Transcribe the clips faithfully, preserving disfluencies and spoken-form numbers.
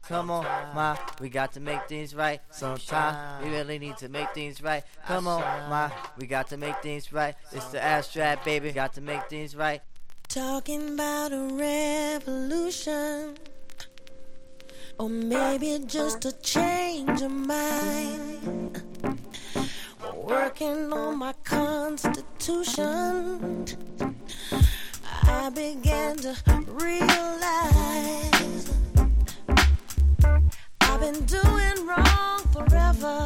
come on, ma, we got to make things right. Sometimes we really need to make things right. Come on, ma, we got to make things right. It's the abstract, baby, got to make things right. Talking about a revolution, or maybe just a change of mind. Working on my constitution, I began to realize I've been doing wrong forever.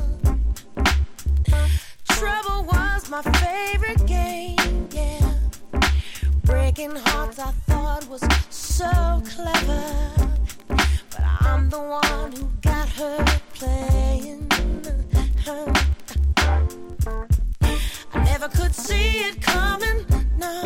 Trouble was my favorite game, yeah. Breaking hearts I thought was so clever, but I'm the one who got her playing. I never could see it coming, no.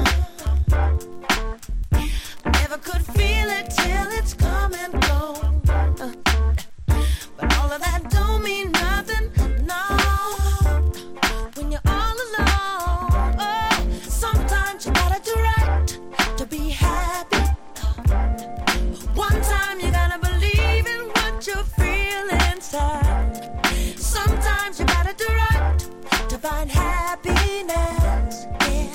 I never could feel it till it's come and gone. Uh, but all of that don't mean nothing, no. When you're all alone, oh, sometimes you gotta do right to be happy. One time you gotta believe in what you feel inside. Sometimes you gotta do right to find happiness, yeah.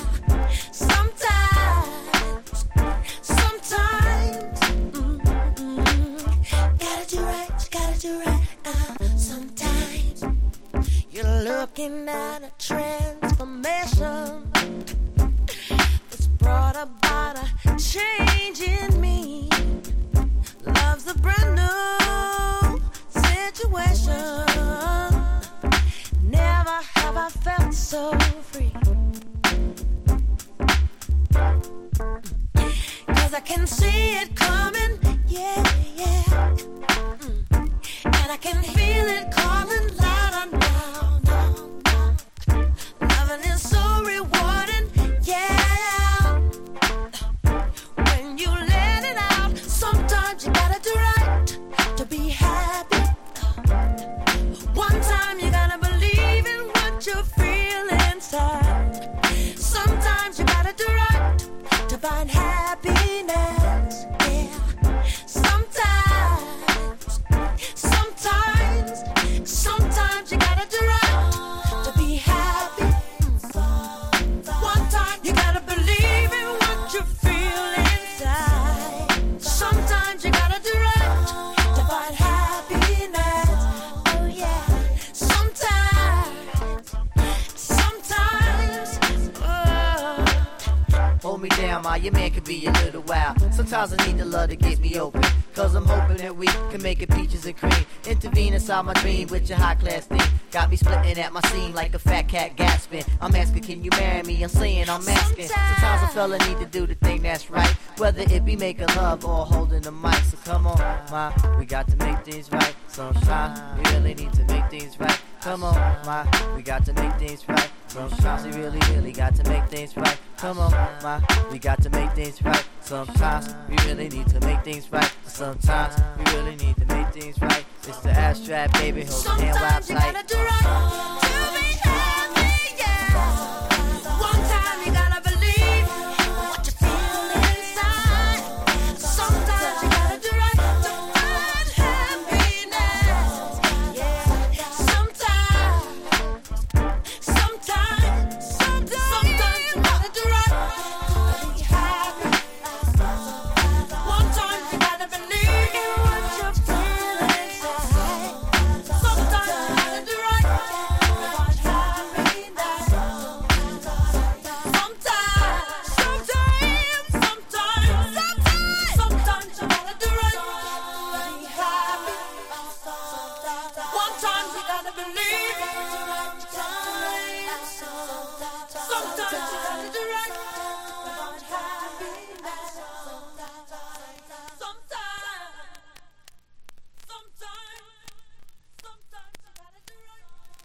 Sometimes, sometimes, mm-mm, gotta do right, you gotta do right. Uh, sometimes you're looking at a transformation that's brought about a change in me. Love's a brand new situation. Never have I felt so free. Cause I can see it coming, yeah, yeah. Mm. And I can feel it calling louder now, now, now. Loving is so rewarding, yeah. When you let it out, sometimes you gotta do right to be happy. One time you gotta believe in what you feel inside. Sometimes you gotta do right to find happiness, yeah. Sometimes, sometimes, sometimes you gotta do right to be happy. One time you gotta believe in what you feel inside. Sometimes you gotta do right to find happiness. Oh yeah. Sometimes, sometimes, oh. Hold me down, ma, your man could be a little wild. Sometimes I need the love to get me open, cause I'm hoping that we can make it peaches and cream. Intervene inside my dream with your high class theme. Got me splitting at my seam like a fat cat gasping. I'm asking, can you marry me? I'm saying I'm asking. Sometimes a fella need to do the thing that's right, whether it be making love or holding the mic. So come on, ma, we got to make things right. Sometimes we really need to make things right. Come on, ma, we got to make things right. Sometimes we really, really got to make things right. Come on, ma, we got to make things right. Sometimes we really need to make things right. Sometimes we really need to make things right. It's the abstract, baby. Hold the hand while I Sometimes you gotta do right.